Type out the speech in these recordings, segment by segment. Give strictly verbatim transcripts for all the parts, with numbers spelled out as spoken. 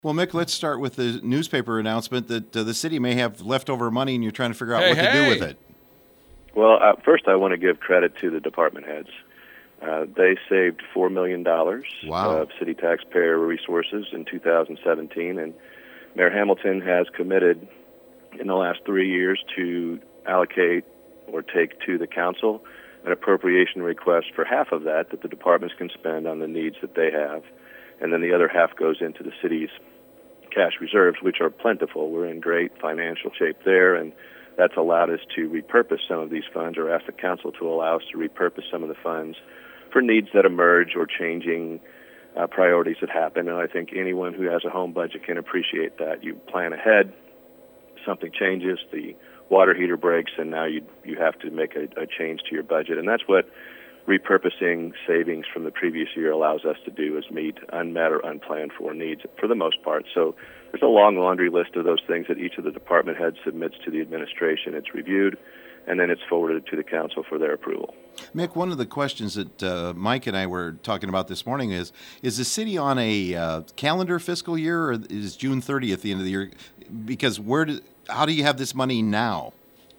Well, Mick, let's start with the newspaper announcement that uh, the city may have leftover money and you're trying to figure out Hey, what to do hey. with it. Well, uh, first I want to give credit to the department heads. Uh, they saved four million dollars Wow. of city taxpayer resources in two thousand seventeen, and Mayor Hamilton has committed in the last three years to allocate or take to the council an appropriation request for half of that that the departments can spend on the needs that they have, and then the other half goes into the city's cash reserves, which are plentiful. We're in great financial shape there, and that's allowed us to repurpose some of these funds, or ask the council to allow us to repurpose some of the funds for needs that emerge or changing uh, priorities that happen. And I think anyone who has a home budget can appreciate that. You plan ahead, something changes, the water heater breaks, and now you you have to make a, a change to your budget. And that's what repurposing savings from the previous year allows us to do, is meet unmet or unplanned for needs for the most part. So there's a long laundry list of those things that each of the department heads submits to the administration. It's reviewed, and then it's forwarded to the council for their approval. Mick, one of the questions that uh, Mike and I were talking about this morning is, is the city on a uh, calendar fiscal year, or is June thirtieth the end of the year? Because where do, how do you have this money now?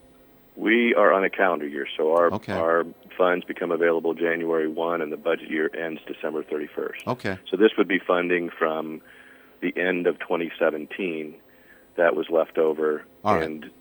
We are on a calendar year, so our Okay. our funds become available January first, and the budget year ends December thirty-first. Okay. So this would be funding from the end of twenty seventeen that was left over, All right. and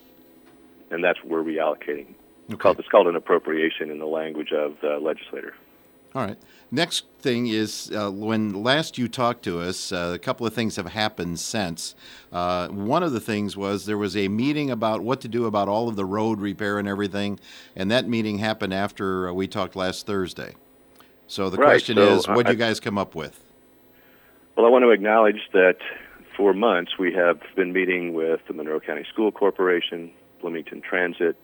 and that's where we're reallocating. It's, Okay. called, it's called an appropriation in the language of the legislator. All right. Next thing is, uh, when last you talked to us, uh, a couple of things have happened since. Uh, one of the things was there was a meeting about what to do about all of the road repair and everything, and that meeting happened after uh, we talked last Thursday. So the Right, question so, is, what uh, did you guys come up with? Well, I want to acknowledge that for months we have been meeting with the Monroe County School Corporation, Bloomington Transit,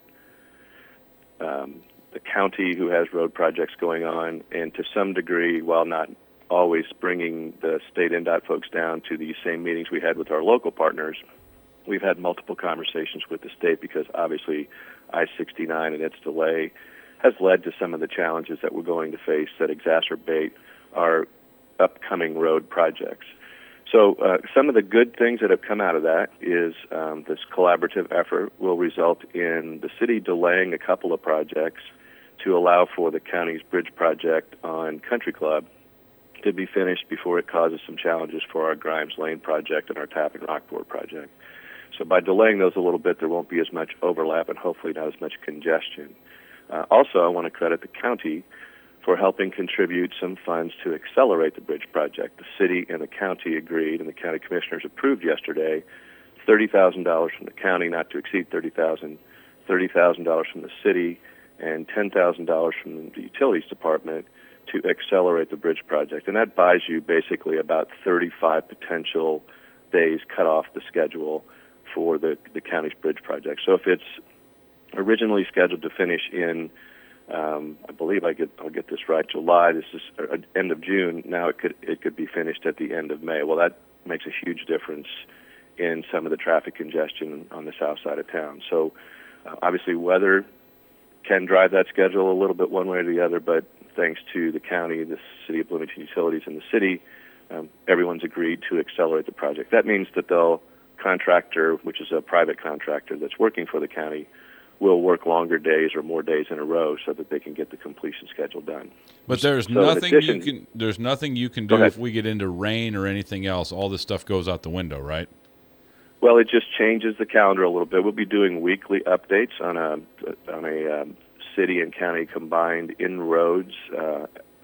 um, the county, who has road projects going on, and to some degree, while not always bringing the state N D O T folks down to these same meetings we had with our local partners, we've had multiple conversations with the state, because obviously I sixty-nine and its delay has led to some of the challenges that we're going to face that exacerbate our upcoming road projects. So uh, some of the good things that have come out of that is um, this collaborative effort will result in the city delaying a couple of projects to allow for the county's bridge project on Country Club to be finished before it causes some challenges for our Grimes Lane project and our Tappan Rockport project. So by delaying those a little bit, there won't be as much overlap and hopefully not as much congestion. Uh, also, I want to credit the county for helping contribute some funds to accelerate the bridge project. The city and the county agreed, and the county commissioners approved yesterday, thirty thousand dollars from the county, not to exceed thirty thousand dollars, thirty thousand dollars from the city, and ten thousand dollars from the utilities department to accelerate the bridge project. And that buys you basically about thirty-five potential days cut off the schedule for the, the county's bridge project. So if it's originally scheduled to finish in Um, I believe I get I'll get this right. July. This is uh, end of June. Now it could it could be finished at the end of May. Well, that makes a huge difference in some of the traffic congestion on the south side of town. So uh, obviously, weather can drive that schedule a little bit one way or the other. But thanks to the county, the city of Bloomington Utilities, and the city, um, everyone's agreed to accelerate the project. That means that they'll contractor, which is a private contractor that's working for the county, will work longer days or more days in a row so that they can get the completion schedule done. But there's So in nothing addition- you can there's nothing you can Go do ahead. if we get into rain or anything else. All this stuff goes out the window, right? Well, it just changes the calendar a little bit. We'll be doing weekly updates on a on a um, city and county combined inroads uh,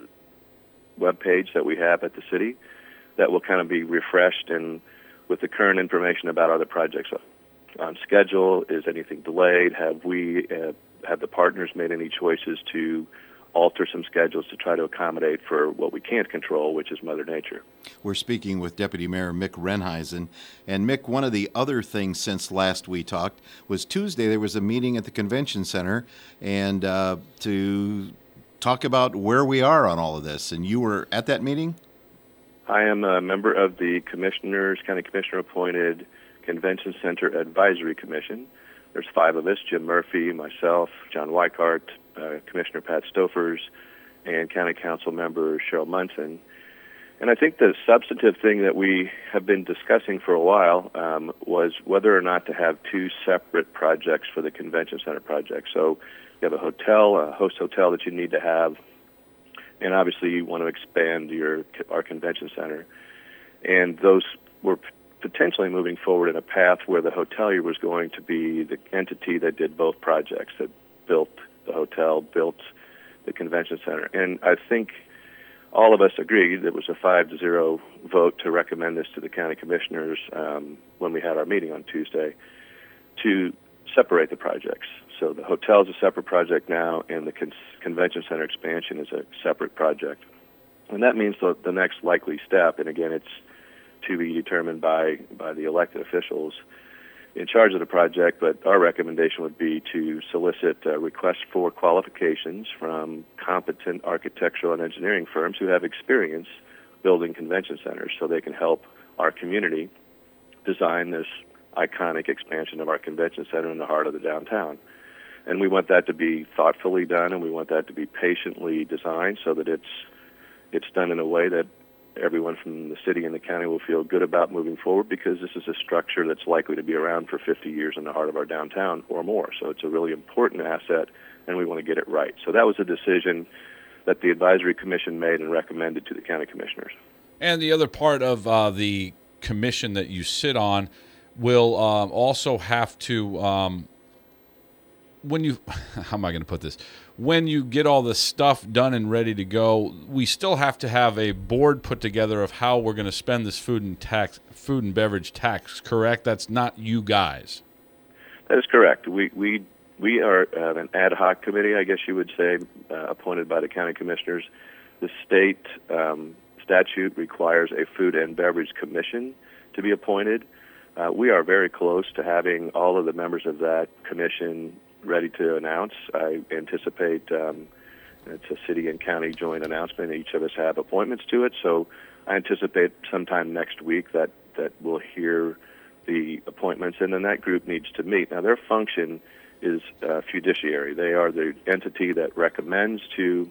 webpage that we have at the city that will kind of be refreshed and with the current information about other projects on schedule. Is anything delayed? Have we uh, have the partners made any choices to alter some schedules to try to accommodate for what we can't control, which is Mother Nature? We're speaking with Deputy Mayor Mick Renheisen. And Mick, one of the other things since last we talked was Tuesday there was a meeting at the convention center and uh, to talk about where we are on all of this. And you were at that meeting? I am a member of the Commissioners, County Commissioner-appointed Convention Center Advisory Commission. There's five of us: Jim Murphy, myself, John Weikart, uh, Commissioner Pat Stofers, and County Council member Cheryl Munson. And I think the substantive thing that we have been discussing for a while um, was whether or not to have two separate projects for the convention center project. So you have a hotel, a host hotel that you need to have, and obviously you want to expand your our convention center. And those were potentially moving forward in a path where the hotelier was going to be the entity that did both projects, that built the hotel, built the convention center. And I think all of us agreed, it was a five to zero vote to recommend this to the county commissioners um, when we had our meeting on Tuesday, to separate the projects. So the hotel is a separate project now, and the con- convention center expansion is a separate project. And that means the, the next likely step, and again, it's to be determined by, by the elected officials in charge of the project, but our recommendation would be to solicit uh, requests for qualifications from competent architectural and engineering firms who have experience building convention centers, so they can help our community design this iconic expansion of our convention center in the heart of the downtown. And we want that to be thoughtfully done, and we want that to be patiently designed so that it's it's done in a way that everyone from the city and the county will feel good about moving forward, because this is a structure that's likely to be around for fifty years in the heart of our downtown or more. So it's a really important asset, and we want to get it right. So that was a decision that the advisory commission made and recommended to the county commissioners. And the other part of uh, the commission that you sit on will um, also have to, um, when you, how am I going to put this? When you get all the stuff done and ready to go, we still have to have a board put together of how we're going to spend this food and tax, food and beverage tax. Correct? That's not you guys. That is correct. We we we are uh, an ad hoc committee, I guess you would say, uh, appointed by the county commissioners. The state um, statute requires a food and beverage commission to be appointed. Uh, we are very close to having all of the members of that commission ready to announce. I anticipate um, it's a city and county joint announcement. Each of us have appointments to it, so I anticipate sometime next week that, that we'll hear the appointments, and then that group needs to meet. Now, their function is uh, fiduciary. They are the entity that recommends to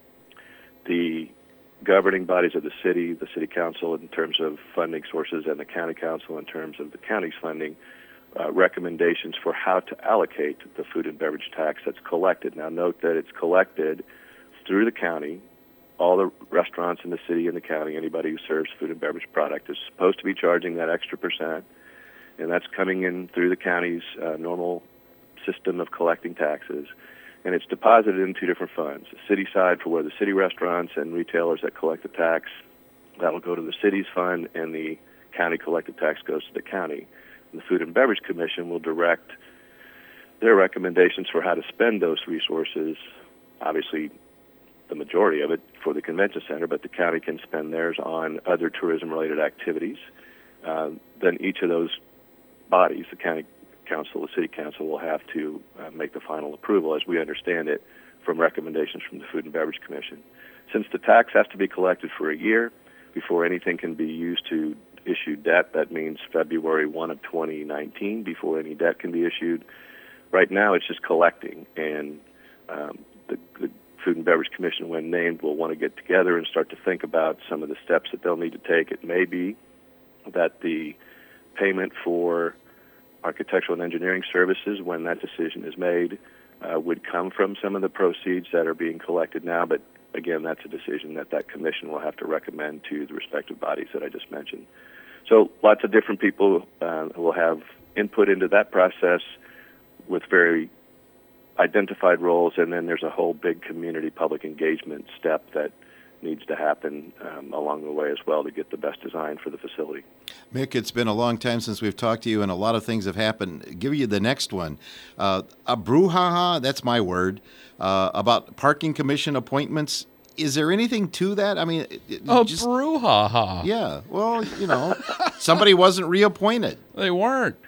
the governing bodies of the city, the city council in terms of funding sources, and the county council in terms of the county's funding, Uh, recommendations for how to allocate the food and beverage tax that's collected. Now, note that it's collected through the county. All the restaurants in the city and the county, anybody who serves food and beverage product, is supposed to be charging that extra percent, and that's coming in through the county's uh, normal system of collecting taxes. And it's deposited in two different funds. The city side for where the city restaurants and retailers that collect the tax, that'll go to the city's fund, and the county collected tax goes to the county. The Food and Beverage Commission will direct their recommendations for how to spend those resources, obviously the majority of it for the convention center, but the county can spend theirs on other tourism-related activities. Uh, then each of those bodies, the county council, the city council, will have to uh, make the final approval, as we understand it, from recommendations from the Food and Beverage Commission. Since the tax has to be collected for a year before anything can be used to issue debt, that means February first of twenty nineteen before any debt can be issued. Right now it's just collecting, and um, the, the Food and Beverage Commission, when named, will want to get together and start to think about some of the steps that they'll need to take. It may be that the payment for architectural and engineering services, when that decision is made, uh, would come from some of the proceeds that are being collected now, but again, that's a decision that that commission will have to recommend to the respective bodies that I just mentioned. So lots of different people uh, will have input into that process with very identified roles, and then there's a whole big community public engagement step that needs to happen um, along the way as well to get the best design for the facility. Mick, it's been a long time since we've talked to you, and a lot of things have happened. Give you the next one. Uh, a brouhaha, that's my word, uh, about parking commission appointments. Is there anything to that? I mean, it, Oh, just, brouhaha. yeah. Well, you know, somebody wasn't reappointed. They weren't.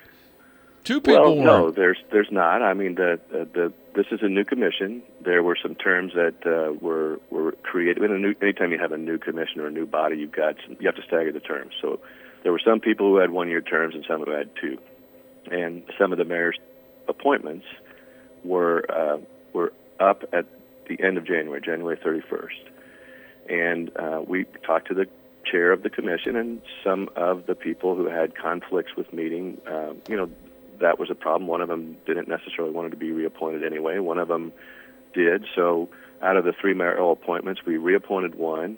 Two people Well, weren't. no, there's there's not. I mean, the the, the this is a new commission. There were some terms that uh, were were created. In a new, anytime you have a new commission or a new body, you've got some, you have to stagger the terms. So there were some people who had one-year terms and some who had two, and some of the mayor's appointments were uh, were up at the end of January, January thirty-first. And uh, we talked to the chair of the commission, and some of the people who had conflicts with meeting, uh, you know, that was a problem. One of them didn't necessarily want to be reappointed anyway. One of them did. So out of the three mayoral appointments, we reappointed one.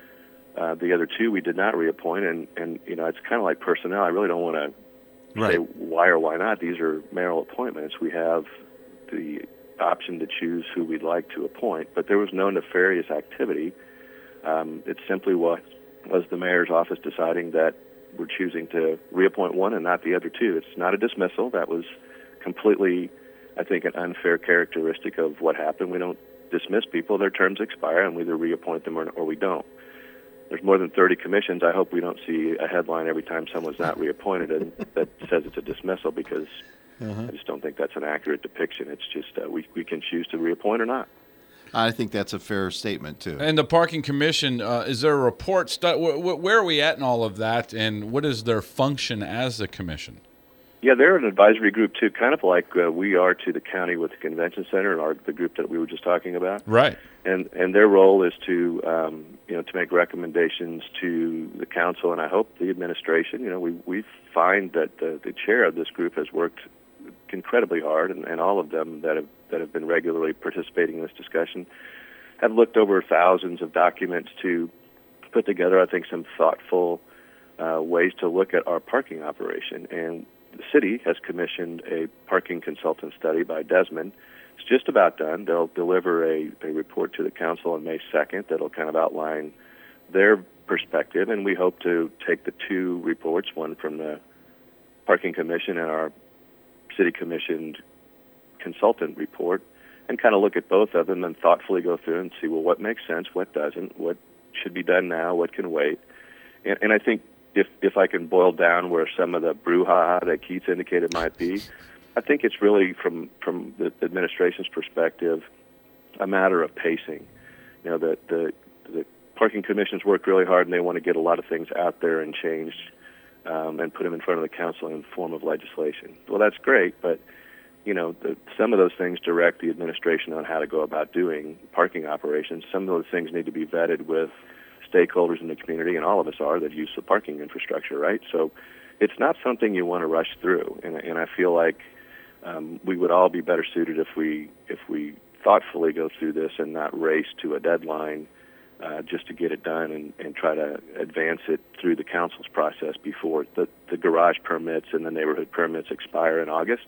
Uh, the other two we did not reappoint, and, and you know, it's kind of like personnel. I really don't want to Right. say why or why not. These are mayoral appointments. We have the option to choose who we'd like to appoint, but there was no nefarious activity. Um, it simply was, was the mayor's office deciding that we're choosing to reappoint one and not the other two. It's not a dismissal. That was completely, I think, an unfair characteristic of what happened. We don't dismiss people. Their terms expire, and we either reappoint them or, or we don't. There's more than thirty commissions. I hope we don't see a headline every time someone's not reappointed and that says it's a dismissal, because uh-huh. I just don't think that's an accurate depiction. It's just uh, we, we can choose to reappoint or not. I think that's a fair statement, too. And the Parking Commission, uh, is there a report? Stu- wh- wh- where are we at in all of that, and what is their function as a commission? Yeah, they're an advisory group, too, kind of like uh, we are to the county with the convention center, and our, the group that we were just talking about. Right. And and their role is to, um, you know, to make recommendations to the council, and I hope the administration. You know, we, we find that the, the chair of this group has worked incredibly hard, and, and all of them that have that have been regularly participating in this discussion have looked over thousands of documents to put together, I think, some thoughtful uh, ways to look at our parking operation. And the city has commissioned a parking consultant study by Desmond. It's just about done. They'll deliver a, a report to the council on May second that'll kind of outline their perspective, and we hope to take the two reports, one from the Parking Commission and our city commissioned consultant report, and kind of look at both of them and thoughtfully go through and see, well, what makes sense, what doesn't, what should be done now, what can wait. And, and I think if if I can boil down where some of the brouhaha that Keith indicated might be, I think it's really, from, from the administration's perspective, a matter of pacing. You know, the, the, the parking commissions work really hard, and they want to get a lot of things out there and changed um, and put them in front of the council in the form of legislation. Well, that's great, but you know, the, some of those things direct the administration on how to go about doing parking operations. Some of those things need to be vetted with stakeholders in the community, and all of us are, that use the parking infrastructure, right? So it's not something you want to rush through, and, and I feel like um, we would all be better suited if we if we thoughtfully go through this and not race to a deadline uh, just to get it done and, and try to advance it through the council's process before the, the garage permits and the neighborhood permits expire in August.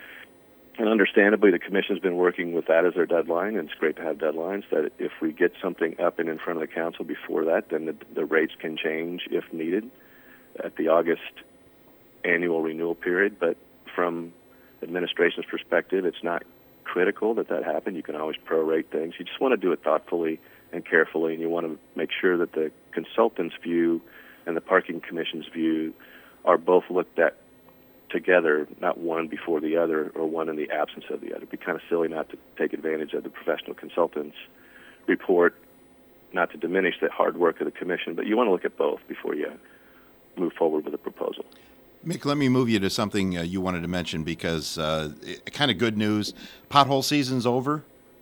And understandably, the Commission's been working with that as their deadline, and it's great to have deadlines, that if we get something up and in front of the council before that, then the, the rates can change if needed at the August annual renewal period. But from administration's perspective, it's not critical that that happen. You can always prorate things. You just want to do it thoughtfully and carefully, and you want to make sure that the consultant's view and the Parking Commission's view are both looked at together, not one before the other or one in the absence of the other. It'd be kind of silly not to take advantage of the professional consultant's report, not to diminish the hard work of the commission, but you want to look at both before you move forward with a proposal. Mick, let me move you to something uh, you wanted to mention, because uh, kind of good news. Pothole season's over?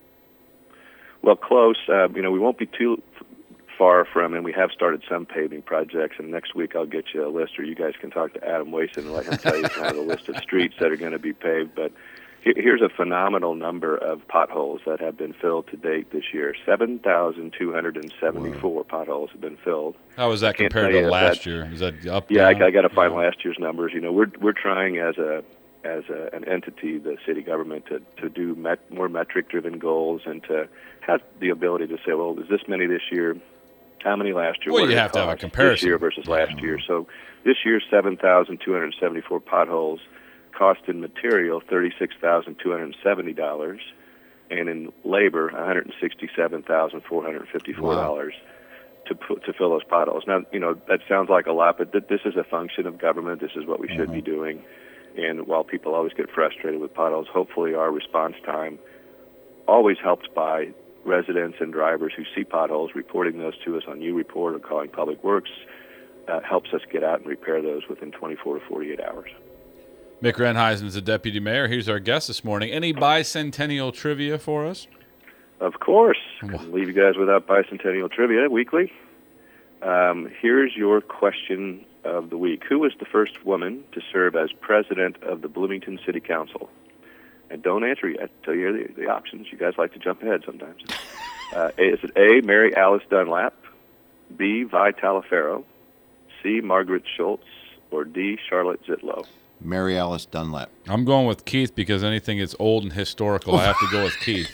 Well, close. Uh, you know, we won't be too far from, and we have started some paving projects, and next week I'll get you a list, or you guys can talk to Adam Wason and let him tell you kind of the list of streets that are going to be paved. But here's a phenomenal number of potholes that have been filled to date this year. seven thousand two hundred seventy-four Wow. potholes have been filled. How was that compared to last year? Is that up? Yeah, down? I, I got to find yeah. last year's numbers. You know, we're we're trying as a as a, an entity, the city government, to to do met, more metric-driven goals and to have the ability to say, well, is this many this year? How many last year? Well, what you have to have a comparison this year versus last year. So this year, seven thousand two hundred seventy-four potholes, cost in material thirty-six thousand two hundred seventy dollars, and in labor one hundred sixty-seven thousand four hundred fifty-four dollars wow. to put, to fill those potholes. Now, you know, that sounds like a lot, but th- this is a function of government. This is what we should mm-hmm. be doing. And while people always get frustrated with potholes, hopefully our response time, always helped by residents and drivers who see potholes, reporting those to us on U Report or calling Public Works, uh, helps us get out and repair those within twenty-four to forty-eight hours. Mick Renheisen is the deputy mayor. Here's our guest this morning. Any bicentennial trivia for us? Of course. Couldn't leave you guys without bicentennial trivia weekly. Um, here's your question of the week. Who was the first woman to serve as president of the Bloomington City Council? And don't answer yet. Tell you the, the options. You guys like to jump ahead sometimes. Uh, is it A, Mary Alice Dunlap, B, Vi Talaferro, C, Margaret Schultz, or D, Charlotte Zitlow? Mary Alice Dunlap. I'm going with Keith because anything that's old and historical, I have to go with Keith.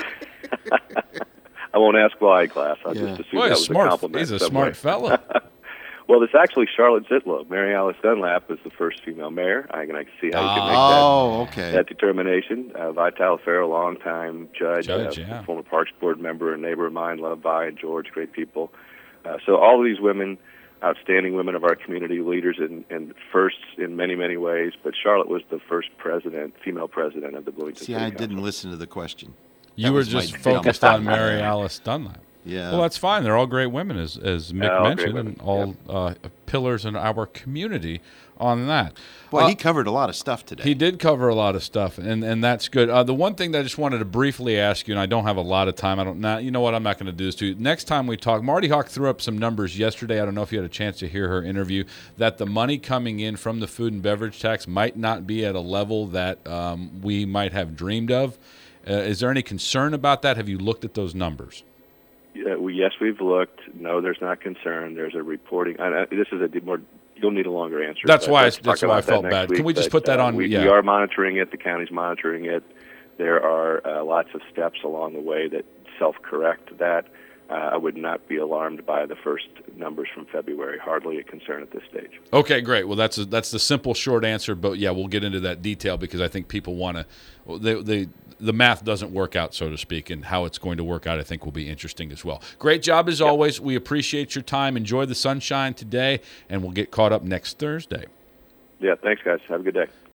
I won't ask why, class. I'll Yeah. just assume Well, that he's was smart. a compliment. He's a somewhere. smart fella. Well, it's actually Charlotte Zitlow. Mary Alice Dunlap was the first female mayor. I can, I can see how you can make Oh, that, okay. that determination. Uh, Vi Talaferro, longtime judge, Judge, uh, yeah. former Parks Board member, and neighbor of mine, loved Vi and George, great people. Uh, so all of these women, outstanding women of our community, leaders and, and firsts in many, many ways. But Charlotte was the first president, female president of the Bloomington See, City I Council. didn't listen to the question. You That were was my just dumb focused thought. on Mary Alice Dunlap. Yeah. Well, that's fine. They're all great women, as as Mick all great mentioned, women, and all uh, pillars in our community on that. Boy, Uh, he covered a lot of stuff today. He did cover a lot of stuff, and, and that's good. Uh, the one thing that I just wanted to briefly ask you, and I don't have a lot of time. I don't. Not, you know what? I'm not going to do this to you. Next time we talk, Marty Hawk threw up some numbers yesterday. I don't know if you had a chance to hear her interview. That the money coming in from the food and beverage tax might not be at a level that um, we might have dreamed of. Uh, is there any concern about that? Have you looked at those numbers? Yeah, we, yes, we've looked. No, there's not concern. There's a reporting. I, I, this is a more. You'll need a longer answer. That's but why I- let's that's talk why I about that felt next bad. week. Can we just But, put that uh, on- We, yeah. we are monitoring it. The county's monitoring it. There are uh, lots of steps along the way that self-correct that. Uh, I would not be alarmed by the first numbers from February. Hardly a concern at this stage. Okay, great. Well, that's a, that's the simple, short answer. But yeah, we'll get into that detail because I think people want to. Well, they, they, the math doesn't work out, so to speak, and how it's going to work out, I think, will be interesting as well. Great job as always. We appreciate your time. Enjoy the sunshine today, and we'll get caught up next Thursday. Yeah, thanks, guys. Have a good day.